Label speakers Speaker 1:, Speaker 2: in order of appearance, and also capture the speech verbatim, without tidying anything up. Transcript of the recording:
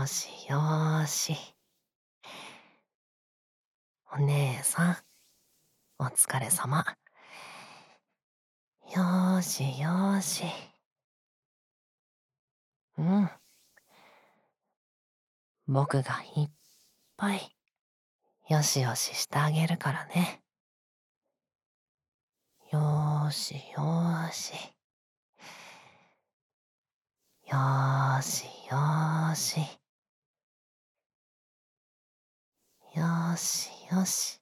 Speaker 1: ーしよーし。お姉さん、お疲れ様。よーしよーし。うん。僕がいっぱい、よしよししてあげるからね。よーしよーし。よーしよーし。よーしよし。